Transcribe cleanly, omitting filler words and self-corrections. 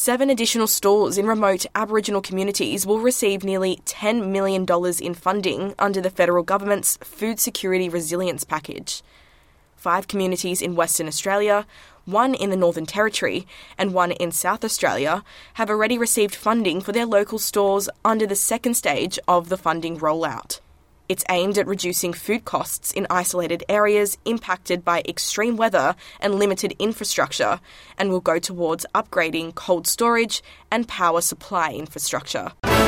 7 additional stores in remote Aboriginal communities will receive nearly $10 million in funding under the federal government's Food Security Resilience Package. 5 communities in Western Australia, 1 in the Northern Territory and 1 in South Australia have already received funding for their local stores under the second stage of the funding rollout. It's aimed at reducing food costs in isolated areas impacted by extreme weather and limited infrastructure, and will go towards upgrading cold storage and power supply infrastructure.